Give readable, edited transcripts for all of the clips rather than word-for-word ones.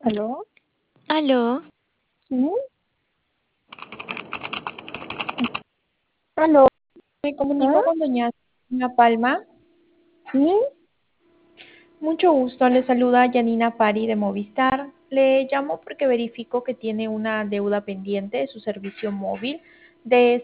¿Aló? Aló, ¿Sí? ¿Aló? Me comunico ¿Ah? con doña Yanina Palma. ¿Sí? Mucho gusto, le saluda Yanina Pari de Movistar. Le llamo porque verifico que tiene una deuda pendiente de su servicio móvil de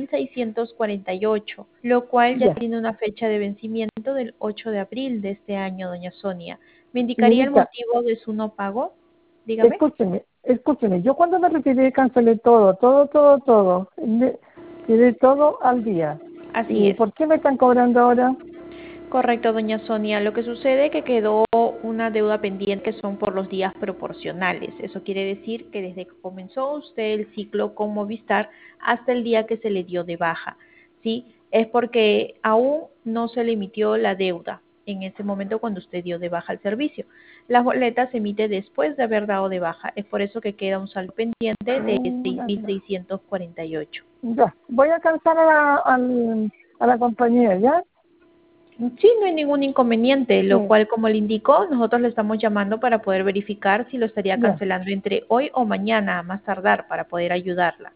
6.648, lo cual ya Ya. tiene una fecha de vencimiento del 8 de abril de este año, doña Sonia. ¿Me indicaría el Señorita, motivo de su no pago? Dígame. escúcheme. Yo cuando me retiré cancelé todo. Quedé todo al día. Así ¿Y es. por qué me están cobrando ahora? Correcto, doña Sonia. Lo que sucede es que quedó una deuda pendiente que son por los días proporcionales. Eso quiere decir que desde que comenzó usted el ciclo con Movistar hasta el día que se le dio de baja, ¿sí? Es porque aún no se le emitió la deuda en ese momento cuando usted dio de baja el servicio. La boleta se emite después de haber dado de baja. Es por eso que queda un saldo pendiente de Ya. 6.648. Ya. Voy a cansar a la compañía, ¿ya? Sí, no hay ningún inconveniente, lo Sí. cual, como le indicó, nosotros le estamos llamando para poder verificar si lo estaría Ya. cancelando entre hoy o mañana, a más tardar, para poder ayudarla.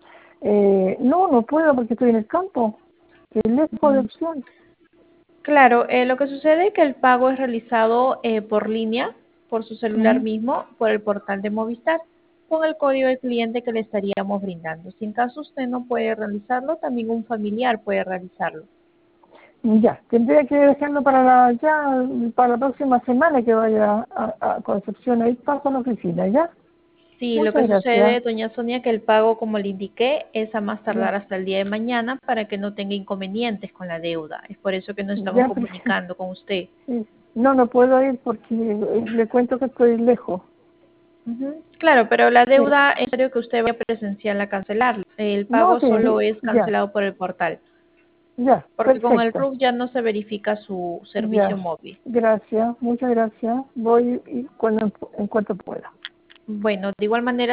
No puedo porque estoy en el campo. Que lejos de Mm, opción. Claro, lo que sucede es que el pago es realizado por línea, por su celular ¿Mm? mismo, por el portal de Movistar, con el código de cliente que le estaríamos brindando. Si en caso usted no puede realizarlo, también un familiar puede realizarlo. Ya, tendría que dejarlo para la próxima semana que vaya a Concepción. Ahí paso a la oficina, ¿ya? Sí, lo que Muchas gracias. sucede, doña Sonia, que el pago, como le indiqué, es a más tardar Ya, hasta el día de mañana para que no tenga inconvenientes con la deuda. Es por eso que nos estamos ya, pero comunicando con usted. sí. No puedo ir porque le cuento que estoy lejos. Ujú. Claro, pero la Sí. deuda es necesario que usted vaya presencial a cancelarla. El No, pago sí, solo es ya, cancelado por el portal, porque con el perfecto. RUC ya no se verifica su servicio Ya, móvil. gracias, muchas gracias. Voy y en cuanto pueda. Bueno, de igual manera,